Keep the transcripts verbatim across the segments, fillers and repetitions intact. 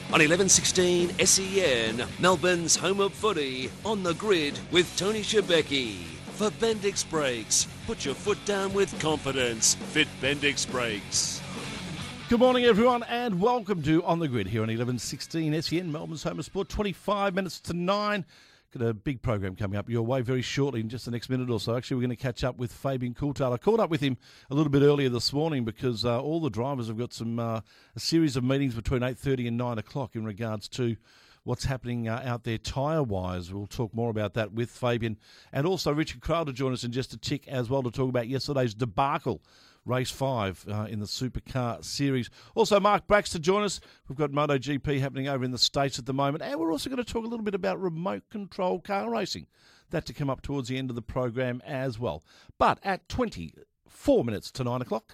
On eleven sixteen S E N, Melbourne's home of footy, On the Grid with Tony Shebeki. For Bendix Brakes, put your foot down with confidence. Fit Bendix Brakes. Good morning, everyone, and welcome to On the Grid here on eleven sixteen S E N, Melbourne's home of sport. twenty-five minutes to nine. Got a big program coming up your way very shortly in just the next minute or so. Actually, we're going to catch up with Fabian Coulthard. I caught up with him a little bit earlier this morning because uh, all the drivers have got some uh, a series of meetings between eight thirty and nine o'clock in regards to what's happening uh, out there tyre-wise. We'll talk more about that with Fabian. And also Richard Craill to join us in just a tick as well to talk about yesterday's debacle. Race five uh, in the Supercar Series. Also, Mark Bracks to join us. We've got MotoGP happening over in the States at the moment. And we're also going to talk a little bit about remote control car racing. That to come up towards the end of the program as well. But at twenty-four minutes to nine o'clock.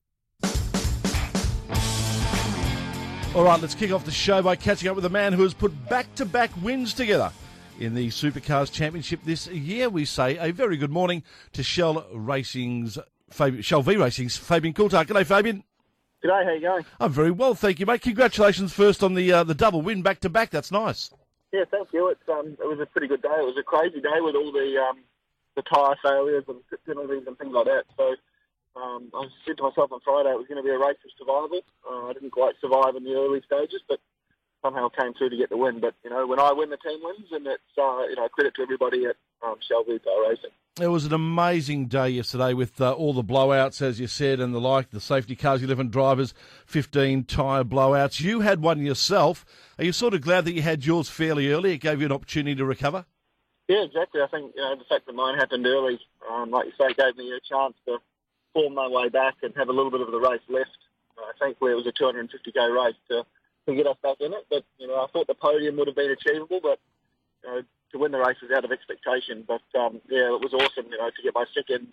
All right, let's kick off the show by catching up with a man who has put back-to-back wins together in the Supercars Championship this year. We say a very good morning to Shell Racing's Fabian, Shell V Racing's Fabian Coulthard. G'day, Fabian. G'day, how you going? I'm very well, thank you, mate. Congratulations first on the uh, the double win back to back. That's nice. Yeah, thank you. It's um, it was a pretty good day. It was a crazy day with all the um, the tyre failures and pit penalties and things like that. So um, I said to myself on Friday it was going to be a race of survival. Uh, I didn't quite survive in the early stages, but somehow came through to get the win. But you know, when I win, the team wins, and it's uh, you know credit to everybody at um, Shell V Racing. It was an amazing day yesterday with uh, all the blowouts, as you said, and the like, the safety cars, eleven drivers, fifteen tyre blowouts. You had one yourself. Are you sort of glad that you had yours fairly early? It gave you an opportunity to recover? Yeah, exactly. I think you know the fact that mine happened early, um, like you say, gave me a chance to form my way back and have a little bit of the race left. Uh, I think where it was a two hundred fifty k race to, to get us back in it. But, you know, I thought the podium would have been achievable, but, you know, to win the race was out of expectation. But, um, yeah, it was awesome, you know, to get my second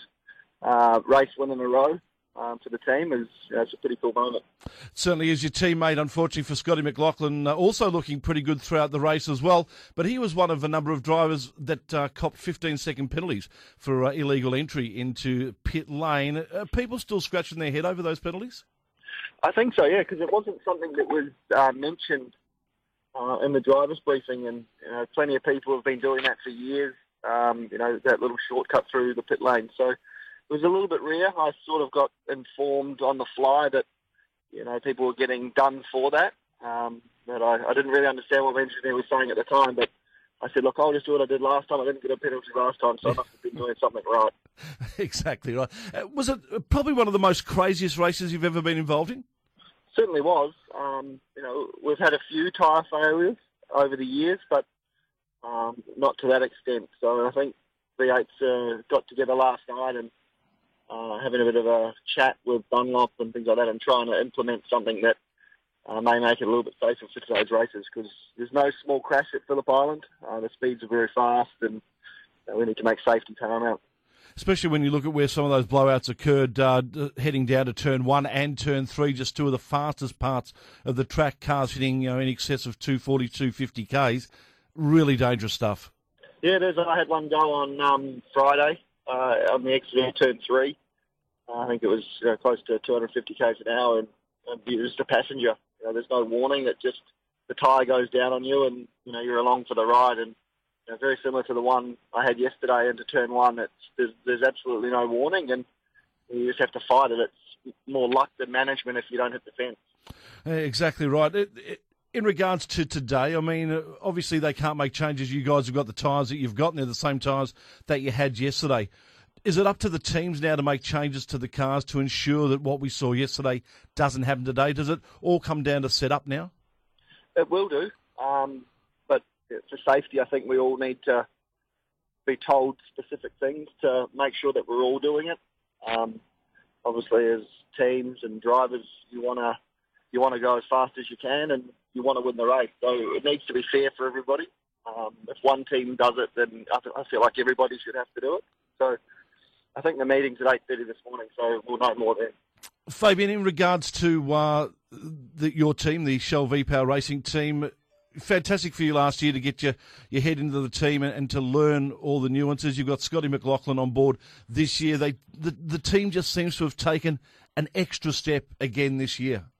uh, race win in a row um, to the team. Is you know, it's a pretty cool moment. Certainly is. Your teammate, unfortunately for Scotty McLaughlin, uh, also looking pretty good throughout the race as well. But he was one of a number of drivers that uh, copped fifteen-second penalties for uh, illegal entry into pit lane. Are people still scratching their head over those penalties? I think so, yeah, because it wasn't something that was uh, mentioned uh, in the driver's briefing, and you know, plenty of people have been doing that for years, um, you know, that little shortcut through the pit lane. So it was a little bit rare. I sort of got informed on the fly that, you know, people were getting done for that, um, but I, I didn't really understand what the engineer was saying at the time, but I said, look, I'll just do what I did last time. I didn't get a penalty last time, so I must have been doing something right. Exactly right. Uh, was it probably one of the most craziest races you've ever been involved in? Certainly was. Um, you know, we've had a few tyre failures over the years, but um, not to that extent. So I think V eights uh, got together last night and uh, having a bit of a chat with Dunlop and things like that and trying to implement something that uh, may make it a little bit safer for today's races, because there's no small crash at Phillip Island. Uh, the speeds are very fast, and uh, we need to make safety paramount. Especially when you look at where some of those blowouts occurred, uh, heading down to turn one and turn three, just two of the fastest parts of the track, cars hitting you know, in excess of two forty, two fifty k's. Really dangerous stuff. Yeah, it is. I had one go on um, Friday uh, on the exit of turn three. Uh, I think it was you know, close to two hundred fifty k's an hour, and, and you're just a passenger. You know, there's no warning. It just the tyre goes down on you, and you know you're along for the ride. And you know, very similar to the one I had yesterday into turn one. It's there's, there's absolutely no warning, and you just have to fight it. It's more luck than management if you don't hit the fence. Exactly right. It, it, in regards to today, I mean, obviously they can't make changes. You guys have got the tyres that you've got, and they're the same tyres that you had yesterday. Is it up to the teams now to make changes to the cars to ensure that what we saw yesterday doesn't happen today? Does it all come down to setup now? It will do, um, but for safety, I think we all need to be told specific things to make sure that we're all doing it. Um, obviously, as teams and drivers, you want to you want to go as fast as you can, and you want to win the race. So it needs to be fair for everybody. Um, if one team does it, then I, th- I feel like everybody should have to do it. So I think the meeting's at eight thirty this morning, so we'll know more then. Fabian, in regards to uh, the, your team, the Shell V-Power Racing team, fantastic for you last year to get your, your head into the team and, and to learn all the nuances. You've got Scotty McLaughlin on board this year. They the, the team just seems to have taken an extra step again this year.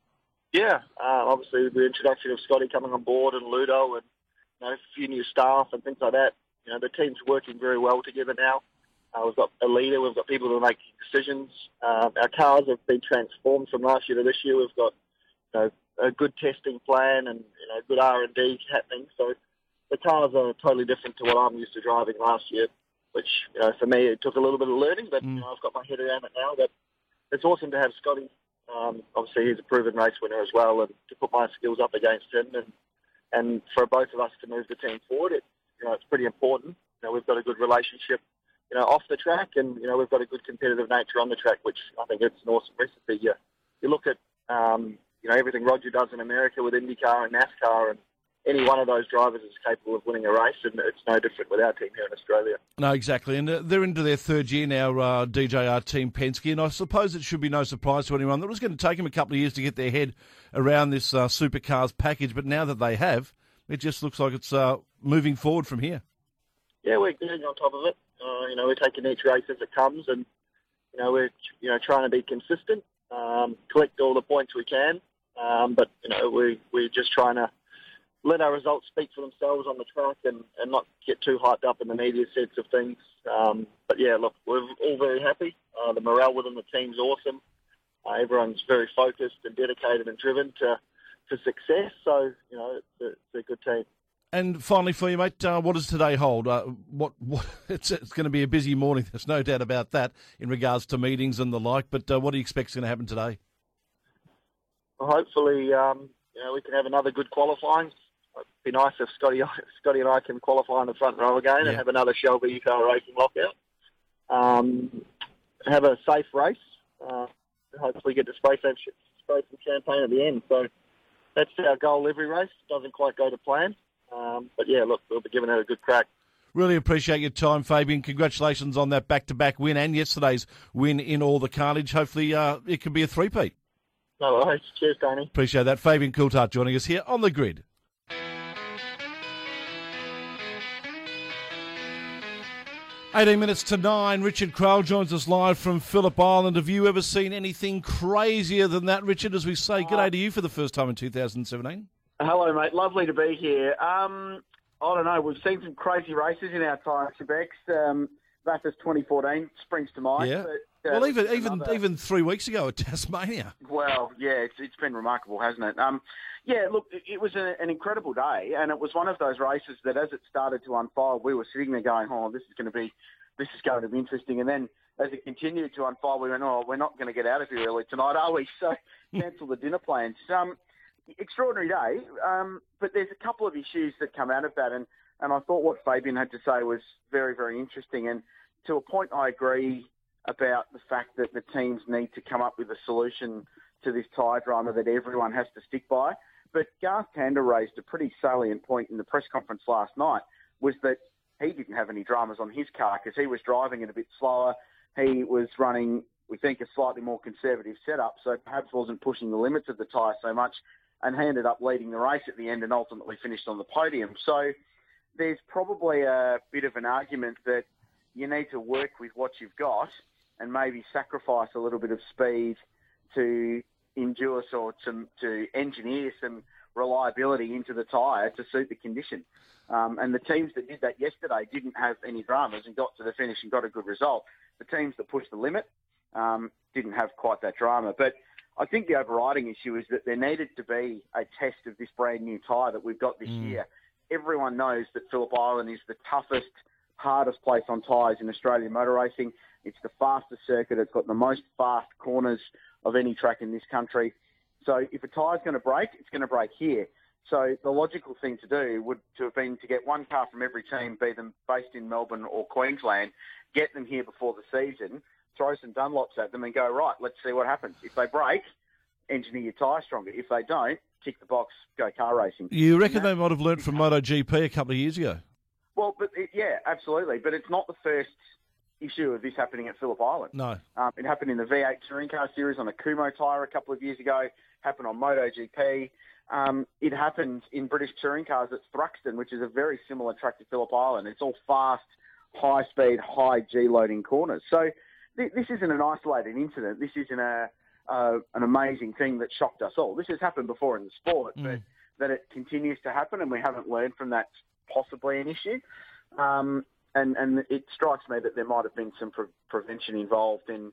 Yeah, uh, obviously the introduction of Scotty coming on board and Ludo and you know, a few new staff and things like that. You know, the team's working very well together now. Uh, we've got a leader. We've got people who are making decisions. Um, our cars have been transformed from last year to this year. We've got you know, a good testing plan and you know, good R and D happening. So the cars are totally different to what I'm used to driving last year, which you know, for me it took a little bit of learning, but Mm. you know, I've got my head around it now. But it's awesome to have Scotty. Um, obviously, he's a proven race winner as well, and to put my skills up against him, and and for both of us to move the team forward, it, you know, it's pretty important. You know, we've got a good relationship, you know, off the track, and you know, we've got a good competitive nature on the track, which I think it's an awesome recipe. You, you look at, um, you know, everything Roger does in America with IndyCar and NASCAR, and any one of those drivers is capable of winning a race, and it's no different with our team here in Australia. No, exactly. And uh, they're into their third year now, uh, D J R Team Penske, and I suppose it should be no surprise to anyone that it was going to take them a couple of years to get their head around this uh, supercars package, but now that they have, it just looks like it's uh, moving forward from here. Yeah, we're getting on top of it. Uh, you know, we're taking each race as it comes, and you know, we're you know trying to be consistent, um, collect all the points we can, um, but you know, we we're just trying to let our results speak for themselves on the track and, and not get too hyped up in the media sense of things. Um, but yeah, look, we're all very happy. Uh, the morale within the team's awesome. Uh, everyone's very focused and dedicated and driven to, to success. So, you know, it's a, it's a good team. And finally for you, mate, uh, what does today hold? Uh, what, what it's, it's going to be a busy morning, there's no doubt about that, in regards to meetings and the like, but uh, what do you expect is going to happen today? Well, hopefully, um, you know, we can have another good qualifying. It'd be nice if Scotty, Scotty and I can qualify in the front row again Yeah. and have another Shelby car racing lockout. Um, have a safe race. Uh, hopefully get to spray some, spray some champagne at the end. So that's our goal every race. Doesn't quite go to plan. Um, but yeah, look, we'll be giving it a good crack. Really appreciate your time, Fabian. Congratulations on that back-to-back win and yesterday's win in all the carnage. Hopefully uh, it can be a three-peat. No worries. Cheers, Tony. Appreciate that. Fabian Coulthard joining us here on The Grid. eighteen minutes to nine. Richard Crowell joins us live from Phillip Island. Have you ever seen anything crazier than that, Richard, as we say good day to you for the first time in two thousand seventeen? Hello, mate. Lovely to be here. Um, I don't know. We've seen some crazy races in our time, Shebex. Um, Bathurst twenty fourteen springs to mind. Yeah. But, uh, Well, even even another- even three weeks ago at Tasmania. Well, yeah, it's, it's been remarkable, hasn't it? Um, yeah, look, it, it was a, an incredible day, and it was one of those races that, as it started to unfold, we were sitting there going, "Oh, this is going to be, this is going to be interesting." And then, as it continued to unfold, we went, "Oh, we're not going to get out of here early tonight, are we?" So, cancel the dinner plans. Um, extraordinary day, um, but there's a couple of issues that come out of that, and, and I thought what Fabian had to say was very, very interesting. And to a point, I agree about the fact that the teams need to come up with a solution to this tyre drama that everyone has to stick by. But Garth Tander raised a pretty salient point in the press conference last night, was that he didn't have any dramas on his car because he was driving it a bit slower. He was running, we think, a slightly more conservative setup, so perhaps wasn't pushing the limits of the tyre so much, and he ended up leading the race at the end and ultimately finished on the podium. So there's probably a bit of an argument that you need to work with what you've got and maybe sacrifice a little bit of speed to endure or to, to engineer some reliability into the tyre to suit the condition. Um, and the teams that did that yesterday didn't have any dramas and got to the finish and got a good result. The teams that pushed the limit um, didn't have quite that drama. But I think the overriding issue is that there needed to be a test of this brand new tyre that we've got this mm. year. Everyone knows that Phillip Island is the toughest, hardest place on tyres in Australian motor racing. It's the fastest circuit. It's got the most fast corners of any track in this country. So if a tyre's going to break, it's going to break here. So the logical thing to do would to have been to get one car from every team, be them based in Melbourne or Queensland, get them here before the season, throw some Dunlops at them and go, right, let's see what happens. If they break, engineer your tyre stronger. If they don't, tick the box, go car racing. You reckon they might have learnt from MotoGP a couple of years ago? Well, but it, yeah, absolutely. But it's not the first issue of this happening at Phillip Island. No. Um, it happened in the V eight Touring Car Series on a Kumho tyre a couple of years ago, happened on MotoGP. Um, it happened in British touring cars at Thruxton, which is a very similar track to Phillip Island. It's all fast, high-speed, high G-loading corners. So th- this isn't an isolated incident. This isn't a, uh, an amazing thing that shocked us all. This has happened before in the sport, Mm. but that it continues to happen and we haven't learned from that, possibly an issue. Um, and, and it strikes me that there might have been some pre- prevention involved in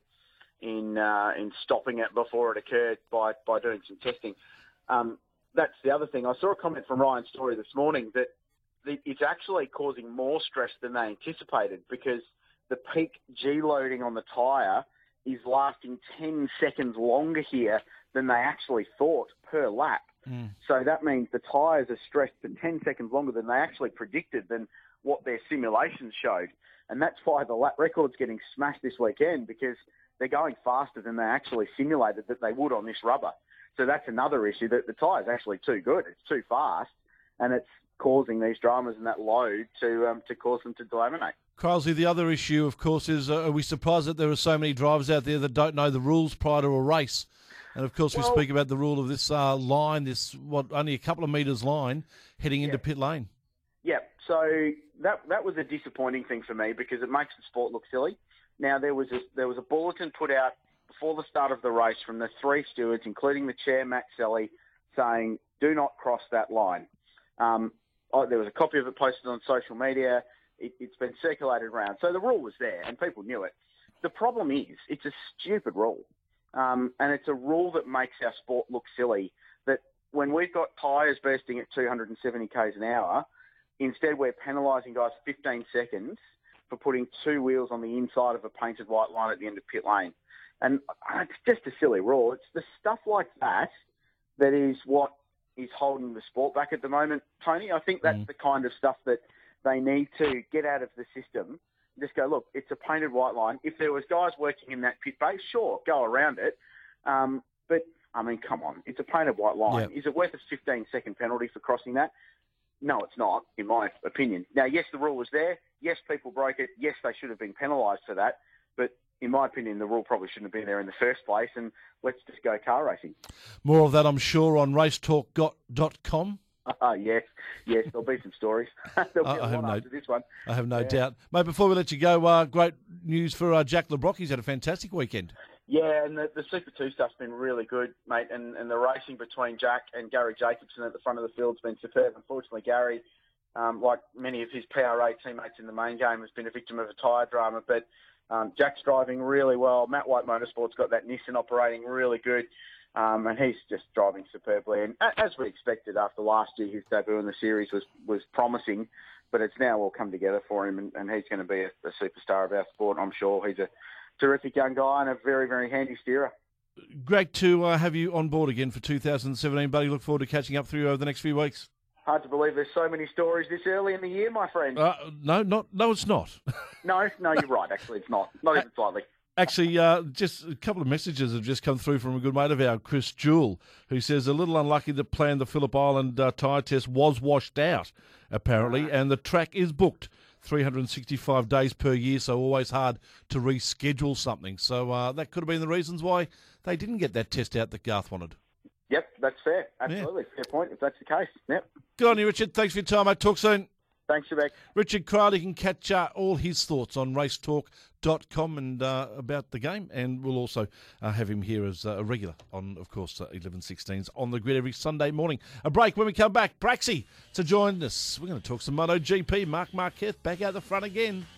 in uh, in stopping it before it occurred by, by doing some testing. Um, that's the other thing. I saw a comment from Ryan Story this morning that the, it's actually causing more stress than they anticipated because the peak G-loading on the tyre is lasting ten seconds longer here than they actually thought per lap. Mm. So that means the tyres are stressed for ten seconds longer than they actually predicted than what their simulations showed. And that's why the lap record's getting smashed this weekend because they're going faster than they actually simulated that they would on this rubber. So that's another issue, that the tyre's actually too good. It's too fast, and it's causing these dramas and that load to um, to cause them to delaminate. Crossley, the other issue, of course, is uh, are we surprised that there are so many drivers out there that don't know the rules prior to a race? And, of course, Well, we speak about the rule of this uh, line, this, what, only a couple of metres line heading into Yeah. pit lane. Yeah, so that that was a disappointing thing for me because it makes the sport look silly. Now, there was a, there was a bulletin put out before the start of the race from the three stewards, including the chair, Matt Selly, saying, do not cross that line. Um, oh, there was a copy of it posted on social media. It, it's been circulated around. So the rule was there and people knew it. The problem is it's a stupid rule. Um, and it's a rule that makes our sport look silly, that when we've got tyres bursting at two hundred seventy kays an hour, instead we're penalising guys fifteen seconds for putting two wheels on the inside of a painted white line at the end of pit lane. And it's just a silly rule. It's the stuff like that that is what is holding the sport back at the moment, Tony. I think that's Mm. the kind of stuff that they need to get out of the system. Just go, look, it's a painted white line. If there was guys working in that pit bay, sure, go around it. Um, but, I mean, come on. It's a painted white line. Yep. Is it worth a fifteen-second penalty for crossing that? No, it's not, in my opinion. Now, yes, the rule was there. Yes, people broke it. Yes, they should have been penalised for that. But in my opinion, the rule probably shouldn't have been there in the first place, and let's just go car racing. More of that, I'm sure, on racetalk dot com. Uh, yes, yes, there'll be some stories. There'll be I- a I have lot no- after this one. I have no Yeah. doubt. Mate, before we let you go, uh, great news for uh, Jack Le Brocq. He's had a fantastic weekend. Yeah, and the, the Super two stuff's been really good, mate, and, and the racing between Jack and Gary Jacobson at the front of the field's been superb. Unfortunately, Gary, um, like many of his P R A teammates in the main game, has been a victim of a tyre drama, but um, Jack's driving really well. Matt White Motorsport's got that Nissan operating really good. Um, and he's just driving superbly. And as we expected after last year, his debut in the series was, was promising, but it's now all come together for him, and, and he's going to be a, a superstar of our sport. I'm sure he's a terrific young guy and a very, very handy steerer. Great to uh, have you on board again for two thousand seventeen, buddy. Look forward to catching up through you over the next few weeks. Hard to believe there's so many stories this early in the year, my friend. Uh, no, not no, it's not. No, no, you're right, actually. It's not. Not even slightly. Actually, uh, just a couple of messages have just come through from a good mate of ours, Chris Jewell, who says a little unlucky the plan the Phillip Island uh, tyre test was washed out, apparently, and the track is booked three hundred sixty-five days per year, so always hard to reschedule something. So uh, that could have been the reasons why they didn't get that test out that Garth wanted. Yep, that's fair. Absolutely. Fair point, if that's the case. Yep. Good on you, Richard. Thanks for your time, mate. Talk soon. Thanks, Trebek. Richard Crowley can catch uh, all his thoughts on racetalk dot com and uh, about the game, and we'll also uh, have him here as uh, a regular on, of course, uh, eleven sixteens on the grid every Sunday morning. A break. When we come back, Braxy to join us. We're going to talk some MotoGP. Mark Marquez back out the front again.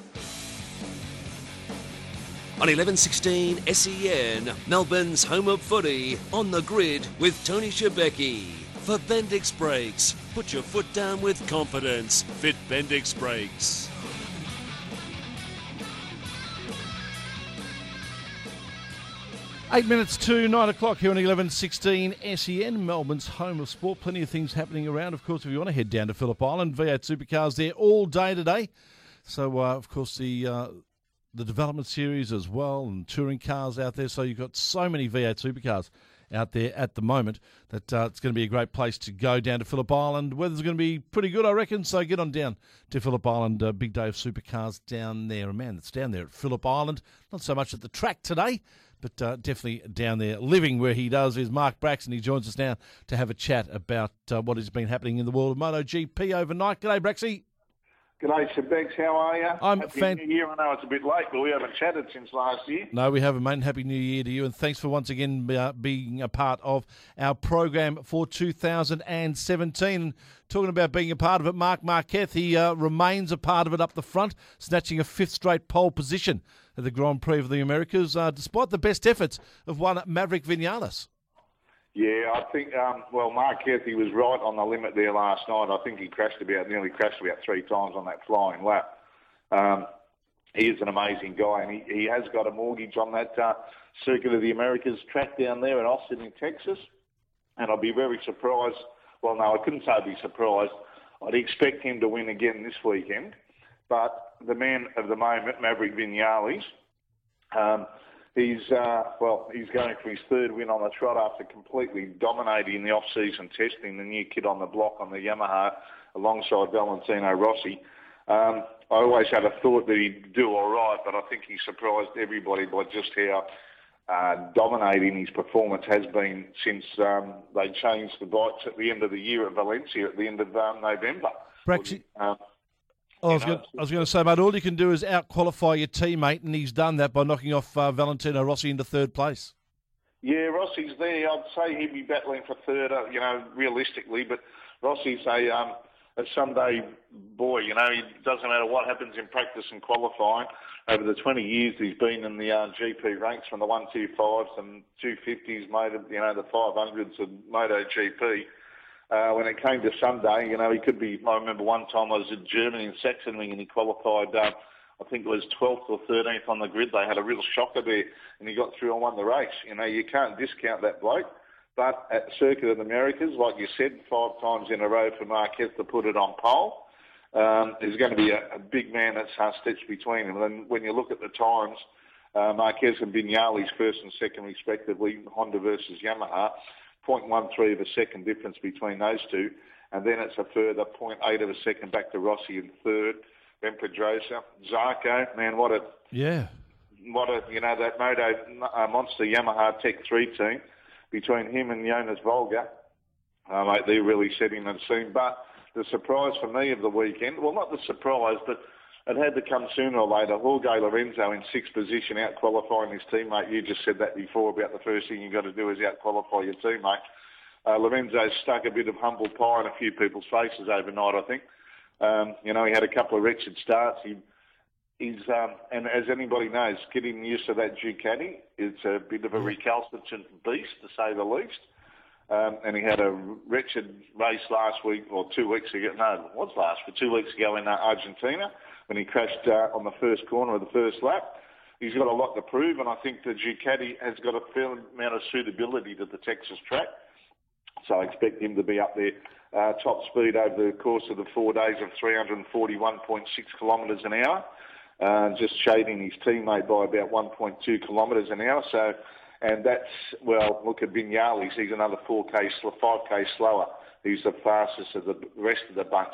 On eleven sixteen S E N, Melbourne's home of footy, On the Grid with Tony Shebeki. For Bendix Brakes, put your foot down with confidence. Fit Bendix Brakes. Eight minutes to nine o'clock here on eleven sixteen S E N, Melbourne's home of sport. Plenty of things happening around. Of course, if you want to head down to Phillip Island, V eight Supercars there all day today. So, uh, of course, the uh, the development series as well, and touring cars out there. So you've got so many V eight Supercars out there at the moment that uh, it's going to be a great place to go down to Phillip Island. Weather's going to be pretty good, I reckon, so get on down to Phillip Island. Uh, big day of supercars down there. A man that's down there at Phillip Island, not so much at the track today, but uh, definitely down there living where he does is Mark Braxton. He joins us now to have a chat about uh, what has been happening in the world of MotoGP overnight. G'day, Braxy. G'day, Shebex. How are you? I'm Happy fan- New Year. I know it's a bit late, but we haven't chatted since last year. No, we haven't, mate. Happy New Year to you, and thanks for once again uh, being a part of our program for two thousand seventeen. Talking about being a part of it, Marc Marquez, he uh, remains a part of it up the front, snatching a fifth straight pole position at the Grand Prix of the Americas, uh, despite the best efforts of one Maverick Vinales. Yeah, I think, um, well, Marquez, he was right on the limit there last night. I think he crashed about, nearly crashed about three times on that flying lap. Um, he is an amazing guy, and he, he has got a mortgage on that uh, Circuit of the Americas track down there in Austin in Texas. And I'd be very surprised. Well, no, I couldn't say I'd be surprised. I'd expect him to win again this weekend. But the man of the moment, Maverick Vinales, um, he's, uh, well, he's going for his third win on the trot after completely dominating the off-season testing, the new kid on the block on the Yamaha alongside Valentino Rossi. Um, I always had a thought that he'd do all right, but I think he surprised everybody by just how uh, dominating his performance has been since um, they changed the bikes at the end of the year at Valencia at the end of um, November. Braxy, Um, I was you know, going, I was going to say, mate, all you can do is out-qualify your teammate, and he's done that by knocking off uh, Valentino Rossi into third place. Yeah, Rossi's there. I'd say he'd be battling for third, uh, you know, realistically, but Rossi's a, um, a Sunday boy, you know. It doesn't matter what happens in practice and qualifying. Over the twenty years he's been in the uh, G P ranks from the one twenty-fives and two fifties, motor, you know, the five hundreds of MotoGP. Uh, when it came to Sunday, you know, he could be, I remember one time I was in Germany in Sachsenring and he qualified, uh, I think it was twelfth or thirteenth on the grid. They had a real shocker there and he got through and won the race. You know, you can't discount that bloke. But at Circuit of the Americas, like you said, five times in a row for Marquez to put it on pole, um, there's going to be a, a big man that's uh, stitched between them. And when you look at the times, uh, Marquez and Vinales first and second respectively, Honda versus Yamaha, zero point one three of a second difference between those two. And then it's a further zero point eight of a second back to Rossi in third, then Pedrosa. Zarco, man, what a... Yeah. What a, you know, that Moto uh, Monster Yamaha Tech three team between him and Jonas Volga, uh, mate, they're really setting the scene. But the surprise for me of the weekend, well, not the surprise, but it had to come sooner or later. Jorge Lorenzo in sixth position, out-qualifying his teammate. You just said that before about the first thing you've got to do is out-qualify your teammate. Uh, Lorenzo stuck a bit of humble pie in a few people's faces overnight, I think. Um, you know, he had a couple of wretched starts. He He's, um, and as anybody knows, getting used to that Ducati, it's a bit of a recalcitrant beast, to say the least. Um, and he had a wretched race last week, or two weeks ago, no, it was last, for two weeks ago in uh, Argentina, when he crashed uh, on the first corner of the first lap. He's got a lot to prove, and I think the Ducati has got a fair amount of suitability to the Texas track. So I expect him to be up there, uh, top speed over the course of the four days of three hundred forty-one point six kilometres an hour. Uh, just shading his teammate by about one point two kilometres an hour. So, and that's, well, look at Vinales. He's another four K, five K slower. He's the fastest of the rest of the bunch.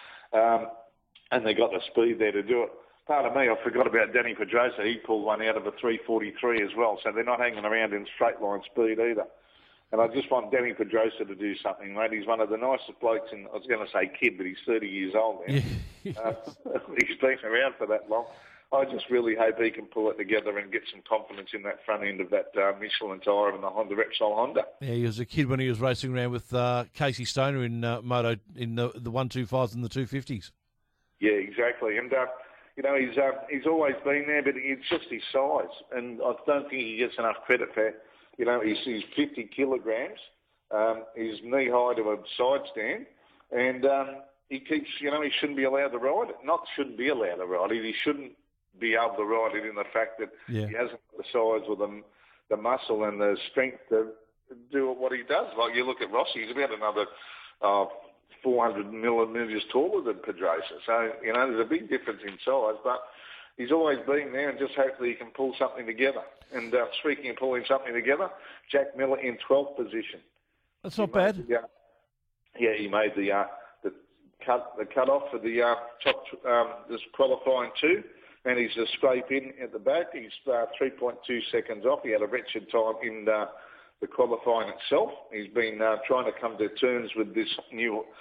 Um, and they got the speed there to do it. Pardon me, I forgot about Danny Pedrosa. He pulled one out of a three forty-three as well. So they're not hanging around in straight line speed either. And I just want Danny Pedrosa to do something, mate. He's one of the nicest blokes in, I was going to say kid, but he's thirty years old now. Yeah. uh, he's been around for that long. I just really hope he can pull it together and get some confidence in that front end of that uh, Michelin tyre and the Honda Repsol Honda. Yeah, he was a kid when he was racing around with uh, Casey Stoner in uh, Moto, in the, the one twenty-fives and the two fifties. Yeah, exactly. And, uh, you know, he's uh, he's always been there, but it's just his size. And I don't think he gets enough credit for it. You know, he's, he's fifty kilograms. Um, he's knee high to a side stand, and um, he keeps. You know, he shouldn't be allowed to ride it. Not shouldn't be allowed to ride it. He shouldn't be able to ride it in the fact that yeah. he hasn't got the size or the the muscle and the strength to do what he does. Like you look at Rossi, he's about another uh, four hundred millimetres taller than Pedrosa. So you know, there's a big difference in size, but he's always been there, and just hopefully he can pull something together. And uh, speaking of pulling something together, Jack Miller in twelfth position. That's not bad. The, uh, yeah, he made the uh, the cut the cut off for the uh, top um, this qualifying two, and he's a scrape in at the back. He's uh, three point two seconds off. He had a wretched time in uh, the qualifying itself. He's been uh, trying to come to terms with this new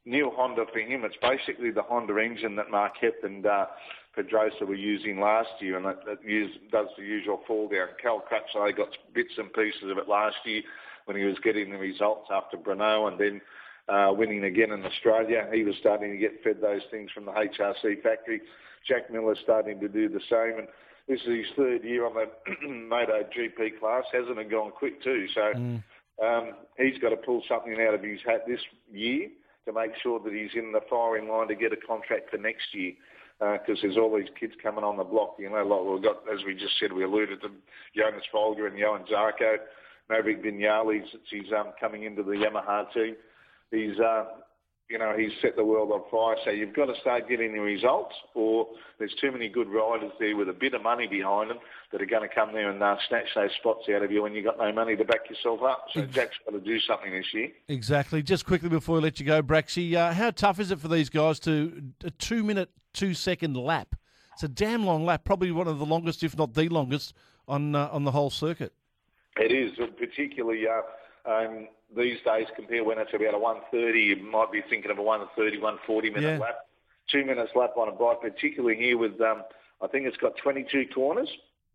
new Honda for him. It's basically the Honda engine that Marquette and uh, Pedrosa were using last year, and it, it use, does the usual fall down. Cal Crutchlow got bits and pieces of it last year when he was getting the results after Brno and then uh, winning again in Australia. He was starting to get fed those things from the H R C factory. Jack Miller's starting to do the same, and this is his third year on the Moto G P class. Hasn't it gone quick too? So Mm. um, he's got to pull something out of his hat this year to make sure that he's in the firing line to get a contract for next year. Because uh, there's all these kids coming on the block, you know, like we've got, as we just said, we alluded to Jonas Folger and Johan Zarco, Maverick Vinales, he's um, coming into the Yamaha team. He's, uh, you know, he's set the world on fire. So you've got to start getting the results, or there's too many good riders there with a bit of money behind them that are going to come there and uh, snatch those spots out of you when you've got no money to back yourself up. So Jack's got to do something this year. Exactly. Just quickly before we let you go, Braxy, uh, how tough is it for these guys to a two-minute, two-second lap? It's a damn long lap, probably one of the longest, if not the longest, on uh, on the whole circuit. It is, particularly uh, um, these days compared when it's about a one thirty, you might be thinking of a one thirty, one forty minute Yeah. lap. Two minutes lap on a bike, particularly here with, um, I think it's got twenty-two corners.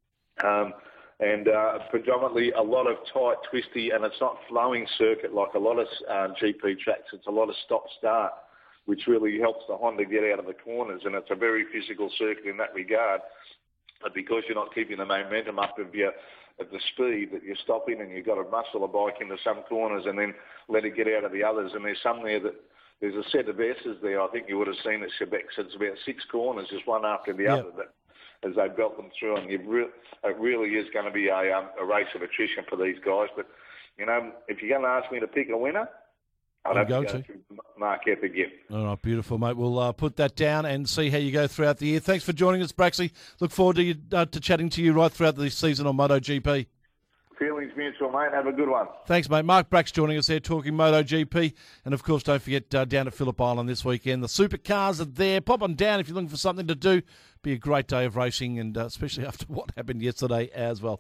Um, and uh, predominantly a lot of tight, twisty, and it's not flowing circuit like a lot of uh, G P tracks. It's a lot of stop-start, which really helps the Honda get out of the corners, and it's a very physical circuit in that regard. But because you're not keeping the momentum up of your, at the speed that you're stopping, and you've got to muscle a bike into some corners and then let it get out of the others, and there's some there that, there's a set of S's there, I think you would have seen at Quebec, so it's about six corners, just one after the Yep. other, that, as they belt them through, and you've re- it really is going to be a, um, a race of attrition for these guys. But, you know, if you're going to ask me to pick a winner, I'd have Go to go to. through Marquette again. All right, beautiful, mate. We'll uh, put that down and see how you go throughout the year. Thanks for joining us, Braxy. Look forward to you, uh, to chatting to you right throughout the season on MotoGP. Feelings mutual, mate. Have a good one. Thanks, mate. Mark Brax joining us there talking MotoGP. And, of course, don't forget uh, down at Phillip Island this weekend. The supercars are there. Pop on down if you're looking for something to do. Be a great day of racing, and uh, especially after what happened yesterday as well.